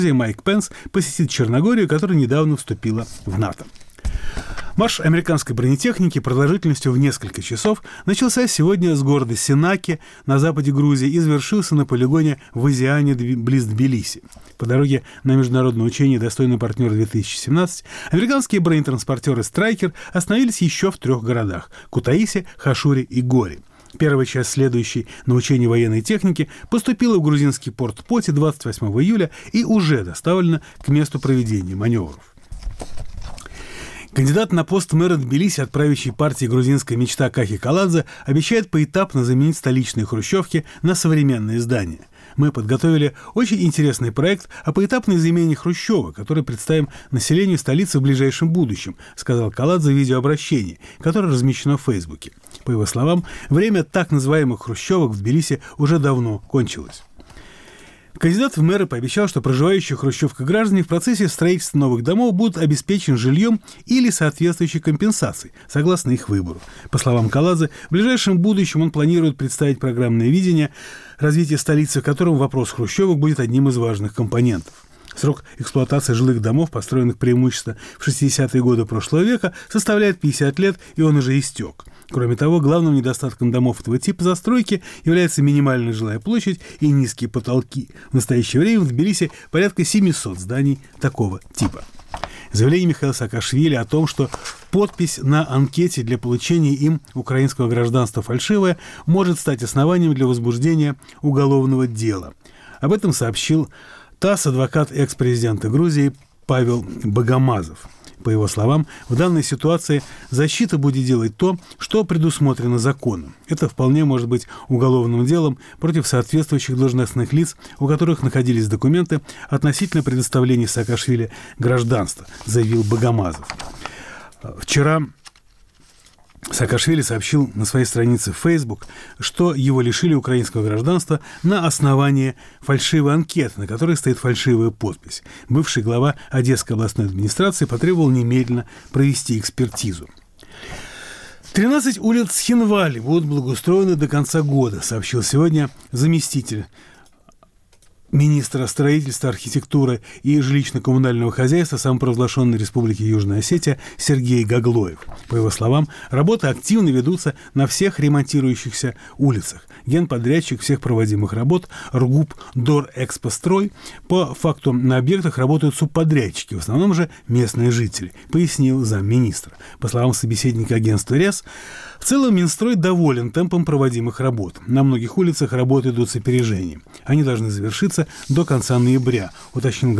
Майк Пенс посетит Черногорию, которая недавно вступила в НАТО. Марш американской бронетехники продолжительностью в несколько часов начался сегодня с города Сенаки на западе Грузии и завершился на полигоне в Азиане близ Тбилиси. По дороге на международное учение «Достойный партнер-2017» американские бронетранспортеры «Страйкер» остановились еще в 3 городах – Кутаиси, Хашуре и Гори. Первая часть следующей на учение военной техники поступила в грузинский порт Поти 28 июля и уже доставлена к месту проведения маневров. Кандидат на пост мэра Тбилиси от правящей партии «Грузинская мечта» Кахи Каладзе обещает поэтапно заменить столичные хрущевки на современные здания. Мы подготовили очень интересный проект о поэтапной замене хрущевок, который представим населению столицы в ближайшем будущем, сказал Каладзе в видеообращении, которое размещено в Фейсбуке. По его словам, время так называемых хрущевок в Тбилиси уже давно кончилось. Кандидат в мэры пообещал, что проживающие в хрущевках граждане в процессе строительства новых домов будут обеспечены жильем или соответствующей компенсацией, согласно их выбору. По словам Каладзе, в ближайшем будущем он планирует представить программное видение развития столицы, в котором вопрос хрущевок будет одним из важных компонентов. Срок эксплуатации жилых домов, построенных преимущественно в 60-е годы прошлого века, составляет 50 лет, и он уже истек. Кроме того, главным недостатком домов этого типа застройки является минимальная жилая площадь и низкие потолки. В настоящее время в Тбилиси порядка 700 зданий такого типа. Заявление Михаила Саакашвили о том, что подпись на анкете для получения им украинского гражданства фальшивая, может стать основанием для возбуждения уголовного дела. Об этом сообщил ТАСС адвокат экс-президента Грузии Павел Богомазов. По его словам, в данной ситуации защита будет делать то, что предусмотрено законом. Это вполне может быть уголовным делом против соответствующих должностных лиц, у которых находились документы относительно предоставления Саакашвили гражданства, заявил Богомазов. Вчера Саакашвили сообщил на своей странице в Facebook, что его лишили украинского гражданства на основании фальшивой анкеты, на которой стоит фальшивая подпись. Бывший глава Одесской областной администрации потребовал немедленно провести экспертизу. 13 улиц Хинвали будут благоустроены до конца года, сообщил сегодня заместитель министра строительства, архитектуры и жилищно-коммунального хозяйства самопровозглашенной Республики Южная Осетия Сергей Гаглоев. По его словам, работы активно ведутся на всех ремонтирующихся улицах. Генподрядчик всех проводимых работ РГУП Дорэкспострой. По факту на объектах работают субподрядчики, в основном же местные жители, пояснил замминистра. По словам собеседника агентства РЕС, в целом Минстрой доволен темпом проводимых работ. На многих улицах работы идут с опережением. Они должны завершиться до конца ноября, уточнил